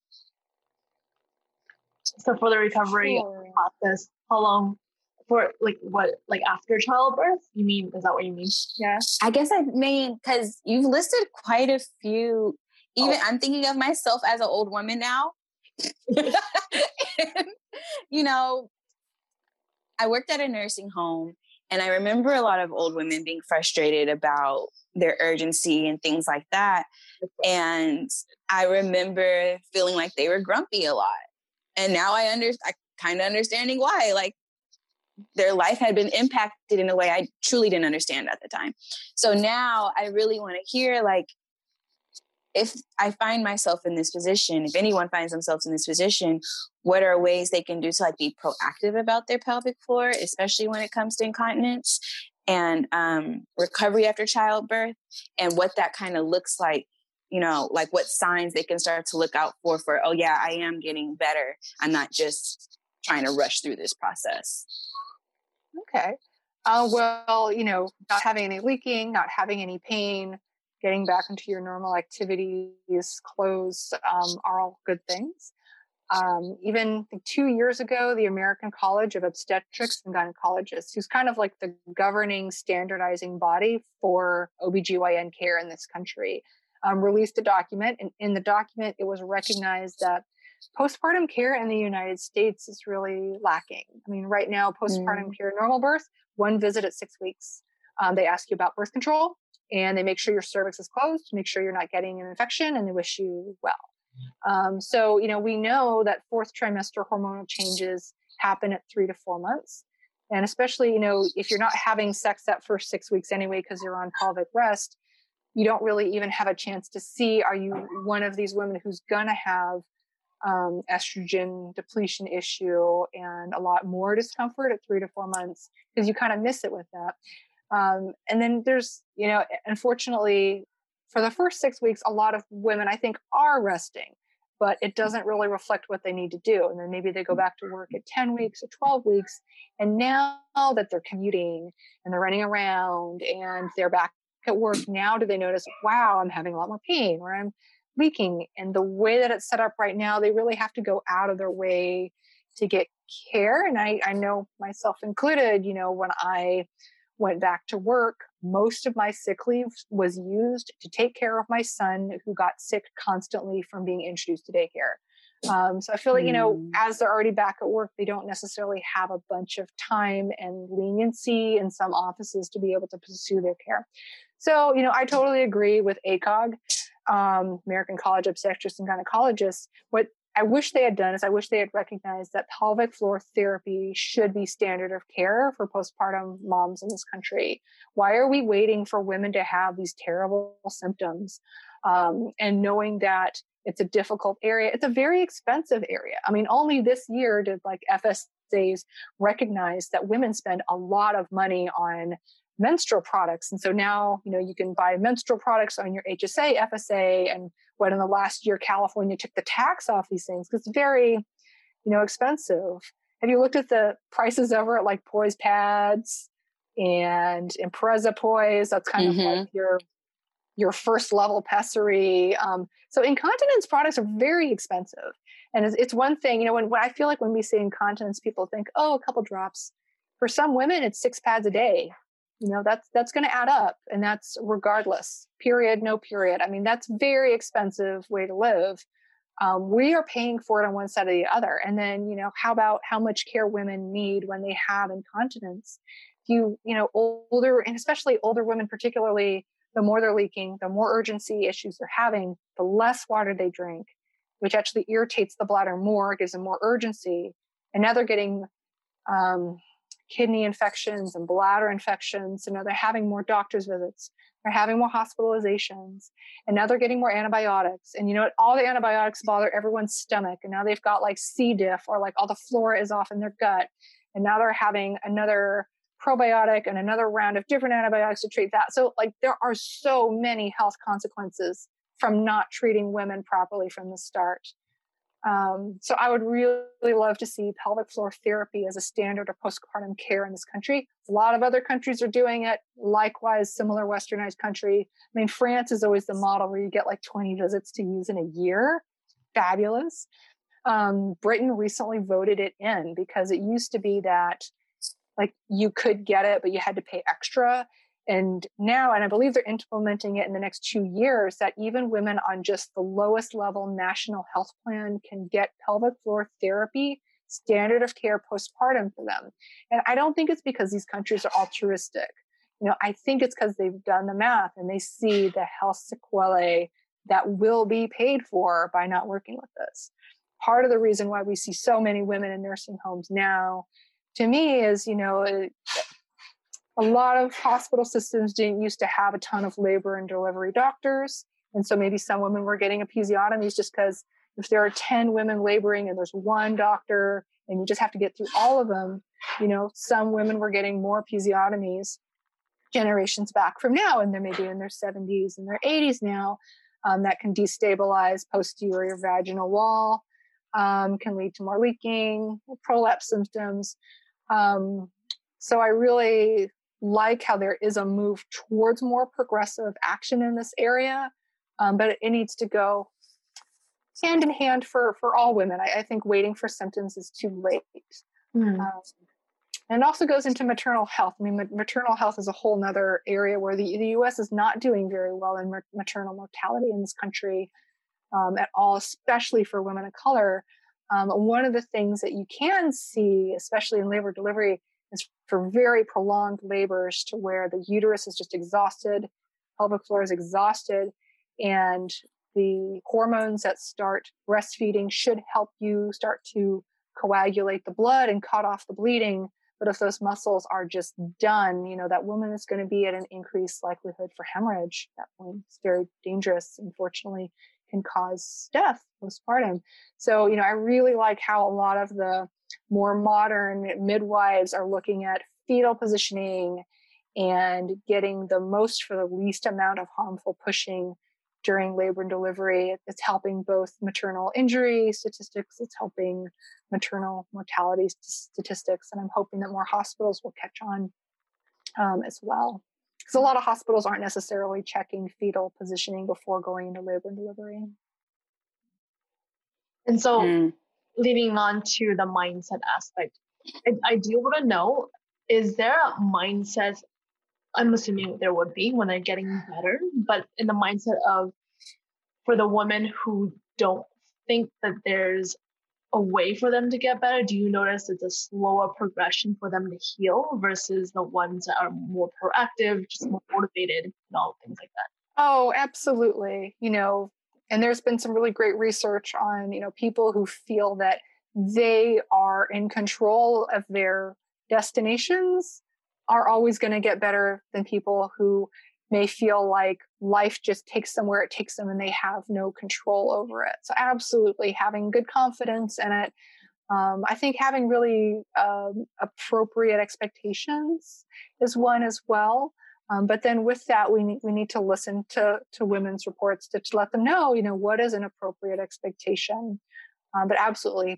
So for the recovery process, how long for after childbirth? You mean, is that what you mean? Yeah. I guess I mean, because you've listed quite a few. Even I'm thinking of myself as an old woman now. And, you know, I worked at a nursing home and I remember a lot of old women being frustrated about their urgency and things like that. And I remember feeling like they were grumpy a lot. And now I kind of understanding why, like their life had been impacted in a way I truly didn't understand at the time. So now I really want to hear, like, if I find myself in this position, if anyone finds themselves in this position, what are ways they can do to like be proactive about their pelvic floor, especially when it comes to incontinence and recovery after childbirth, and what that kind of looks like, you know, like what signs they can start to look out for, oh yeah, I am getting better. I'm not just trying to rush through this process. Okay. Well, you know, not having any leaking, not having any pain, getting back into your normal activities, clothes are all good things. Even 2 years ago, the American College of Obstetrics and Gynecologists, who's kind of like the governing, standardizing body for OBGYN care in this country, released a document. And in the document, it was recognized that postpartum care in the United States is really lacking. I mean, right now, postpartum care, normal birth, 1 visit at 6 weeks. They ask you about birth control, and they make sure your cervix is closed, make sure you're not getting an infection, and they wish you well. So, we know that 4th trimester hormonal changes happen at 3 to 4 months. And especially, if you're not having sex that first 6 weeks anyway, because you're on pelvic rest, you don't really even have a chance to see, are you one of these women who's going to have estrogen depletion issue and a lot more discomfort at 3 to 4 months, because you kind of miss it with that. And then there's, unfortunately, for the first 6 weeks, a lot of women, I think, are resting, but it doesn't really reflect what they need to do. And then maybe they go back to work at 10 weeks or 12 weeks. And now that they're commuting and they're running around and they're back at work, now do they notice, wow, I'm having a lot more pain, or I'm leaking. And the way that it's set up right now, they really have to go out of their way to get care. And I know myself included, when I went back to work, most of my sick leave was used to take care of my son, who got sick constantly from being introduced to daycare. So I feel like, as they're already back at work, they don't necessarily have a bunch of time and leniency in some offices to be able to pursue their care. So, I totally agree with ACOG, American College of Obstetricians and Gynecologists. What I wish they had done is I wish they had recognized that pelvic floor therapy should be standard of care for postpartum moms in this country. Why are we waiting for women to have these terrible symptoms? And knowing that it's a difficult area, it's a very expensive area. I mean, only this year did FSAs recognize that women spend a lot of money on menstrual products. And so now, you can buy menstrual products on your HSA, FSA, and in the last year, California took the tax off these things because it's very, expensive. Have you looked at the prices over at Poise Pads and Impreza Poise? That's kind of like your first level pessary. So incontinence products are very expensive. And it's one thing, when I feel like when we say incontinence, people think, oh, a couple drops. For some women, it's 6 pads a day. That's going to add up, and that's regardless, period, no period. I mean, that's very expensive way to live. We are paying for it on one side or the other. And then, how about how much care women need when they have incontinence? Older, and especially older women, particularly, the more they're leaking, the more urgency issues they're having, the less water they drink, which actually irritates the bladder more, gives them more urgency. And now they're getting, kidney infections and bladder infections. So now they're having more doctor's visits. They're having more hospitalizations. And now they're getting more antibiotics. And all the antibiotics bother everyone's stomach. And now they've got C. diff, or all the flora is off in their gut. And now they're having another probiotic and another round of different antibiotics to treat that. So there are so many health consequences from not treating women properly from the start. So I would really love to see pelvic floor therapy as a standard of postpartum care in this country. A lot of other countries are doing it. Likewise, similar westernized country. I mean, France is always the model where you get 20 visits to use in a year. Fabulous. Britain recently voted it in because it used to be that you could get it, but you had to pay extra. And now, and I believe they're implementing it in the next 2 years, that even women on just the lowest level national health plan can get pelvic floor therapy, standard of care postpartum for them. And I don't think it's because these countries are altruistic. I think it's because they've done the math and they see the health sequelae that will be paid for by not working with this. Part of the reason why we see so many women in nursing homes now, to me, is, a lot of hospital systems didn't used to have a ton of labor and delivery doctors. And so maybe some women were getting episiotomies just because if there are 10 women laboring and there's one doctor and you just have to get through all of them, some women were getting more episiotomies generations back from now. And they're maybe in their 70s and their 80s now. That can destabilize posterior vaginal wall, can lead to more leaking, prolapse symptoms. So I really like how there is a move towards more progressive action in this area, but it needs to go hand in hand for all women. I think waiting for symptoms is too late. And it also goes into maternal health. I mean, maternal health is a whole nother area where the U.S. is not doing very well in maternal mortality in this country at all, especially for women of color. One of the things that you can see, especially in labor delivery, is for very prolonged labors to where the uterus is just exhausted, pelvic floor is exhausted, and the hormones that start breastfeeding should help you start to coagulate the blood and cut off the bleeding. But if those muscles are just done, that woman is going to be at an increased likelihood for hemorrhage at that point. It's very dangerous, unfortunately, can cause death postpartum. So, I really like how a lot of the more modern midwives are looking at fetal positioning and getting the most for the least amount of harmful pushing during labor and delivery. It's helping both maternal injury statistics, it's helping maternal mortality statistics, and I'm hoping that more hospitals will catch on as well. Because a lot of hospitals aren't necessarily checking fetal positioning before going into labor and delivery. And so leading on to the mindset aspect, I do want to know, is there a mindset, I'm assuming there would be when they're getting better, but in the mindset of, for the women who don't think that there's a way for them to get better, do you notice it's a slower progression for them to heal versus the ones that are more proactive, just more motivated, and all things like that? Oh, absolutely. And there's been some really great research on, people who feel that they are in control of their destinations are always going to get better than people who may feel like life just takes them where it takes them and they have no control over it. So absolutely having good confidence in it. I think having really appropriate expectations is one as well. But then with that, we need to listen to women's reports to let them know, what is an appropriate expectation. But absolutely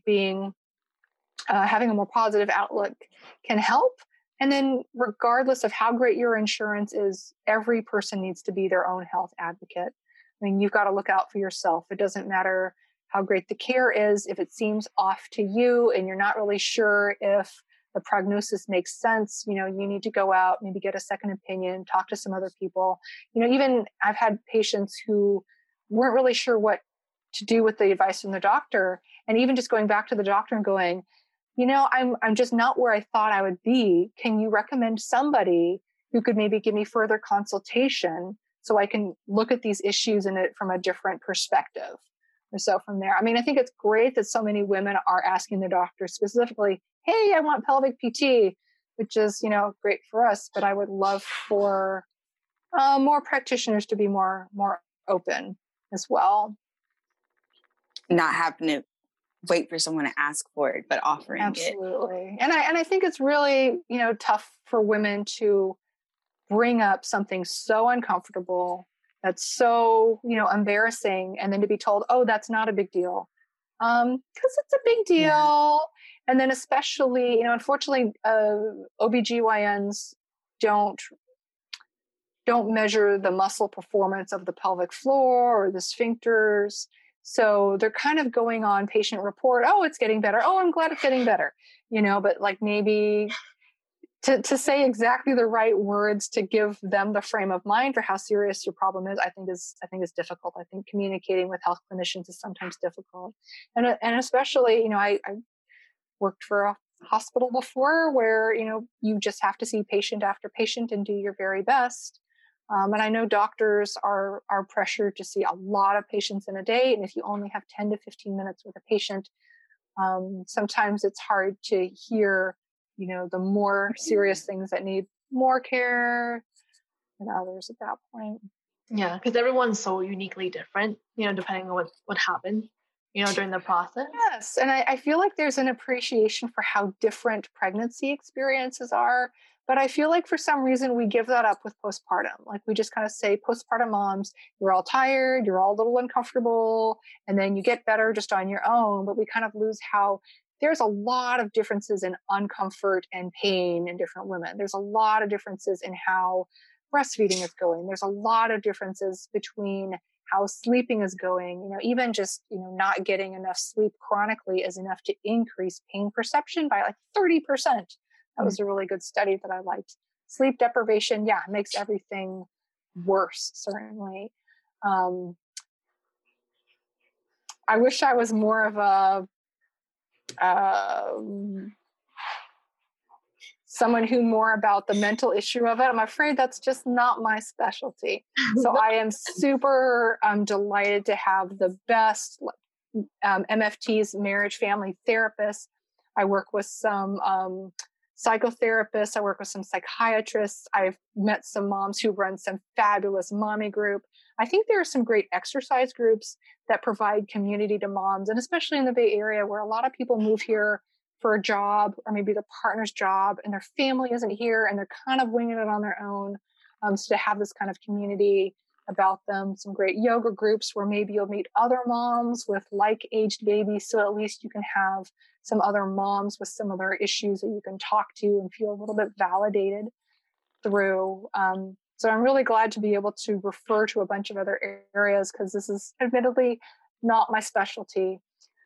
having a more positive outlook can help. And then regardless of how great your insurance is, every person needs to be their own health advocate. I mean, you've got to look out for yourself. It doesn't matter how great the care is. If it seems off to you and you're not really sure if the prognosis makes sense, you need to go out, maybe get a second opinion, talk to some other people. Even I've had patients who weren't really sure what to do with the advice from the doctor. And even just going back to the doctor and going, I'm just not where I thought I would be. Can you recommend somebody who could maybe give me further consultation so I can look at these issues in it from a different perspective? Or so from there. I mean, I think it's great that so many women are asking the doctor specifically, hey, I want pelvic PT, which is, great for us, but I would love for more practitioners to be more open as well. Not having to wait for someone to ask for it, but offering it. Absolutely. And I think it's really, tough for women to bring up something so uncomfortable, that's so, embarrassing, and then to be told, oh, that's not a big deal. Because it's a big deal. Yeah. And then especially, unfortunately, OBGYNs don't measure the muscle performance of the pelvic floor or the sphincters. So they're kind of going on patient report. Oh, it's getting better. Oh, I'm glad it's getting better. But like maybe to say exactly the right words to give them the frame of mind for how serious your problem is, I think is difficult. I think communicating with health clinicians is sometimes difficult. And especially, I worked for a hospital before where, you just have to see patient after patient and do your very best. And I know doctors are pressured to see a lot of patients in a day. And if you only have 10 to 15 minutes with a patient, sometimes it's hard to hear, the more serious things that need more care than others at that point. Yeah, because everyone's so uniquely different, depending on what happened, during the process. Yes, and I feel like there's an appreciation for how different pregnancy experiences are. But I feel like for some reason we give that up with postpartum. Like we just kind of say, postpartum moms, you're all tired, you're all a little uncomfortable, and then you get better just on your own. But we kind of lose how there's a lot of differences in uncomfort and pain in different women. There's a lot of differences in how breastfeeding is going. There's a lot of differences between how sleeping is going. Even just, not getting enough sleep chronically is enough to increase pain perception by like 30%. That was a really good study that I liked. Sleep deprivation, makes everything worse, certainly. I wish I was more of a someone who more about the mental issue of it. I'm afraid that's just not my specialty. So I am super delighted to have the best MFTs, marriage family therapists. I work with some psychotherapists. I work with some psychiatrists. I've met some moms who run some fabulous mommy group. I think there are some great exercise groups that provide community to moms, and especially in the Bay Area where a lot of people move here for a job or maybe their partner's job and their family isn't here and they're kind of winging it on their own. So to have this kind of community about them, some great yoga groups where maybe you'll meet other moms with like-aged babies. So at least you can have some other moms with similar issues that you can talk to and feel a little bit validated through. So I'm really glad to be able to refer to a bunch of other areas because this is admittedly not my specialty.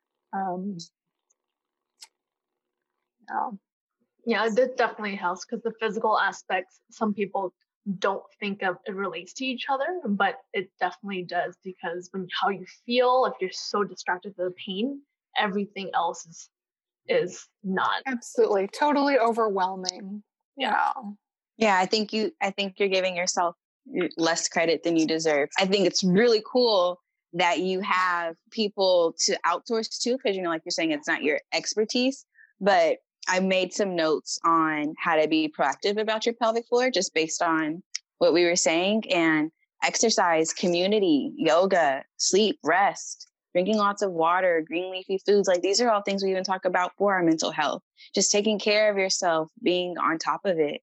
Yeah, it definitely helps because the physical aspects, some people don't think of it relates to each other, but it definitely does because when how you feel, if you're so distracted with the pain, everything else is not. Absolutely, totally overwhelming. Yeah. Yeah, I think you're giving yourself less credit than you deserve. I think it's really cool that you have people to outsource to because, like you're saying, it's not your expertise, but I made some notes on how to be proactive about your pelvic floor just based on what we were saying, and exercise, community, yoga, sleep, rest, drinking lots of water, green leafy foods. Like these are all things we even talk about for our mental health, just taking care of yourself, being on top of it.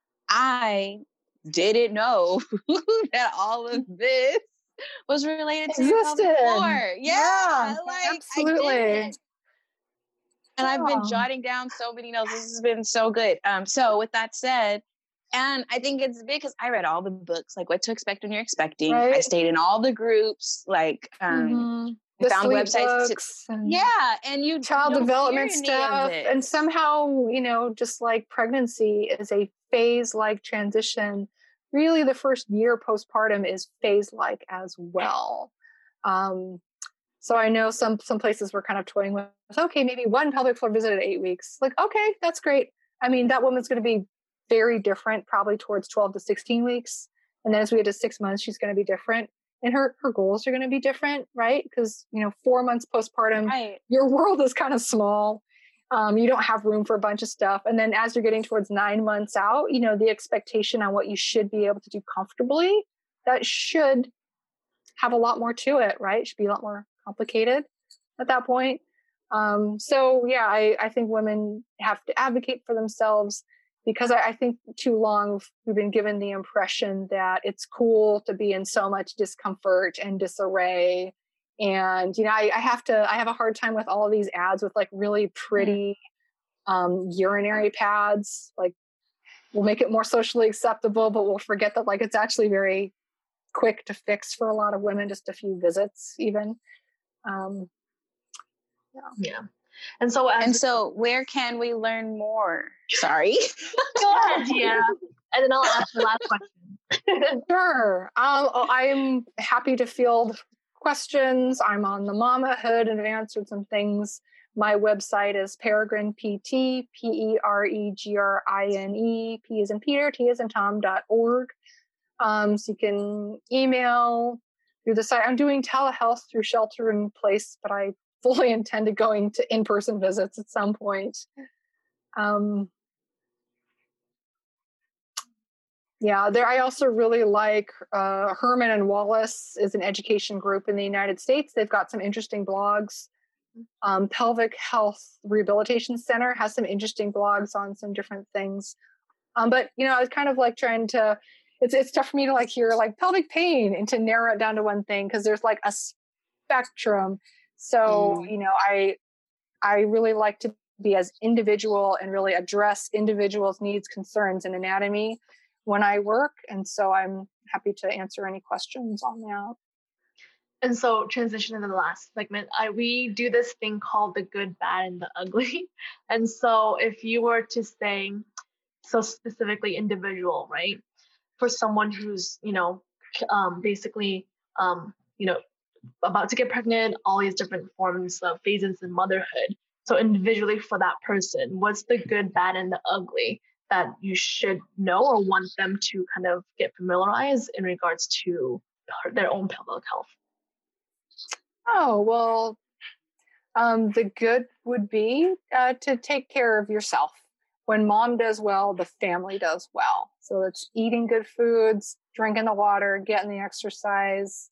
I didn't know that all of this was related to your pelvic floor. Yeah, absolutely. And I've been jotting down so many notes. This has been so good. So with that said, and I think it's big because I read all the books, like What to Expect When You're Expecting. Right. I stayed in all the groups, like found websites. And you child development stuff. And somehow, just like pregnancy is a phase-like transition. Really, the first year postpartum is phase-like as well. So I know some places were kind of toying with, okay, maybe one pelvic floor visit at 8 weeks. Like, okay, that's great. I mean, that woman's going to be very different, probably towards 12 to 16 weeks. And then as we get to 6 months, she's going to be different. And her goals are going to be different, right? Because, 4 months postpartum, right, your world is kind of small. You don't have room for a bunch of stuff. And then as you're getting towards 9 months out, the expectation on what you should be able to do comfortably, that should have a lot more to it, right? It should be a lot more complicated at that point. I think women have to advocate for themselves because I think too long we've been given the impression that it's cool to be in so much discomfort and disarray. And, I have a hard time with all of these ads with like really pretty urinary pads. Like we'll make it more socially acceptable, but we'll forget that like it's actually very quick to fix for a lot of women, just a few visits even. Yeah. And so where can we learn more? Sorry. Go ahead, yeah. And then I'll ask the last question. Sure. I'm happy to field questions. I'm on the Mamahood and have answered some things. My website is Peregrine PT, PEREGRINE, P as in Peter, T as in Tom.org. So you can email through the site. I'm doing telehealth through Shelter in Place, but I fully intended going to in-person visits at some point. I also really like Herman and Wallace is an education group in the United States. They've got some interesting blogs. Pelvic Health Rehabilitation Center has some interesting blogs on some different things. But I was kind of like trying to, it's tough for me to like hear like pelvic pain and to narrow it down to one thing because there's like a spectrum. So, I really like to be as individual and really address individuals' needs, concerns, and anatomy when I work. And so I'm happy to answer any questions on that. And so transition to the last segment, we do this thing called the good, bad, and the ugly. And so if you were to say, so specifically individual, right? For someone who's, basically, about to get pregnant, all these different forms of phases in motherhood. So individually for that person, what's the good, bad, and the ugly that you should know or want them to kind of get familiarized in regards to their own pelvic health? Oh, well, the good would be to take care of yourself. When mom does well, the family does well. So it's eating good foods, drinking the water, getting the exercise,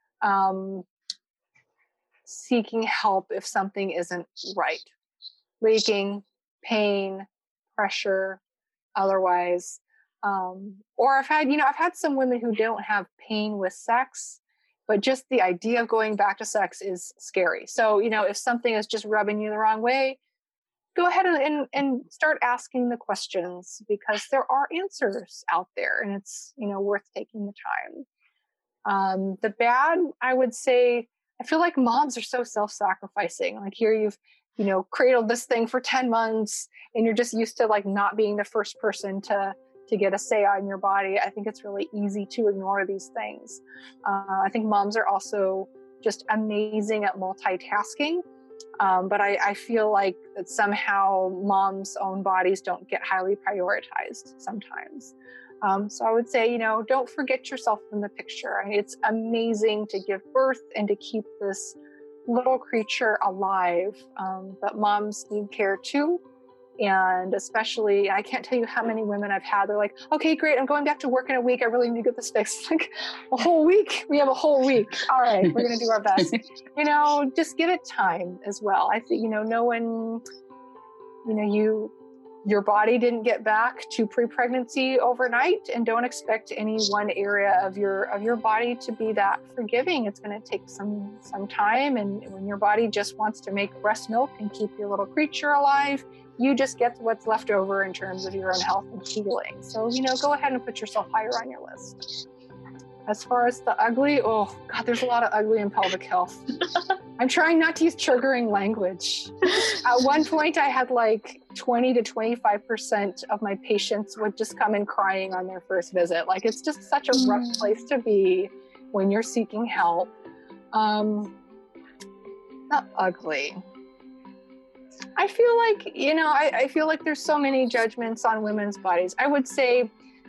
seeking help if something isn't right. Leaking, pain, pressure, otherwise. Or I've had some women who don't have pain with sex, but just the idea of going back to sex is scary. So, if something is just rubbing you the wrong way, go ahead and start asking the questions, because there are answers out there, and it's, worth taking the time. The bad, I would say, I feel like moms are so self-sacrificing. Like here you've, cradled this thing for 10 months and you're just used to like not being the first person to get a say on your body. I think it's really easy to ignore these things. I think moms are also just amazing at multitasking. But I feel like that somehow moms' own bodies don't get highly prioritized sometimes. So I would say, don't forget yourself in the picture. I mean, it's amazing to give birth and to keep this little creature alive. But moms need care too. And especially, I can't tell you how many women I've had. They're like, okay, great. I'm going back to work in a week. I really need to get this fixed. Like a whole week. We have a whole week. All right. We're going to do our best. Just give it time as well. I think, no one, your body didn't get back to pre-pregnancy overnight, and don't expect any one area of your body to be that forgiving. It's going to take some time. And when your body just wants to make breast milk and keep your little creature alive, you just get what's left over in terms of your own health and healing. So, go ahead and put yourself higher on your list. As far as the ugly, oh God, there's a lot of ugly in pelvic health. I'm trying not to use triggering language. At one point, I had like 20 to 25% of my patients would just come in crying on their first visit. Like, it's just such a rough place to be when you're seeking help. Not ugly. I feel like, I feel like there's so many judgments on women's bodies. I would say,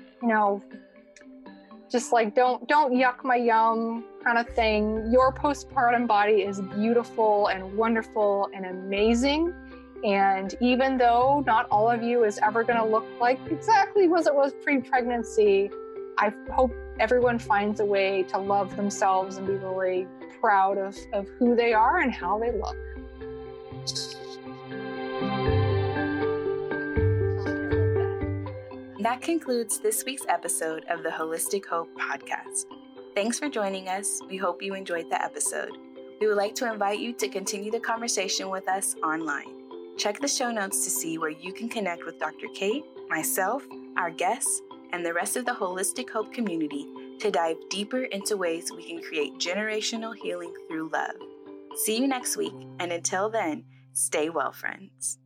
just like, don't yuck my yum kind of thing. Your postpartum body is beautiful and wonderful and amazing. And even though not all of you is ever going to look like exactly as it was pre-pregnancy, I hope everyone finds a way to love themselves and be really proud of who they are and how they look. That concludes this week's episode of the Holistic Hope podcast. Thanks for joining us. We hope you enjoyed the episode. We would like to invite you to continue the conversation with us online. Check the show notes to see where you can connect with Dr. Kate, myself, our guests, and the rest of the Holistic Hope community to dive deeper into ways we can create generational healing through love. See you next week, and until then, stay well, friends.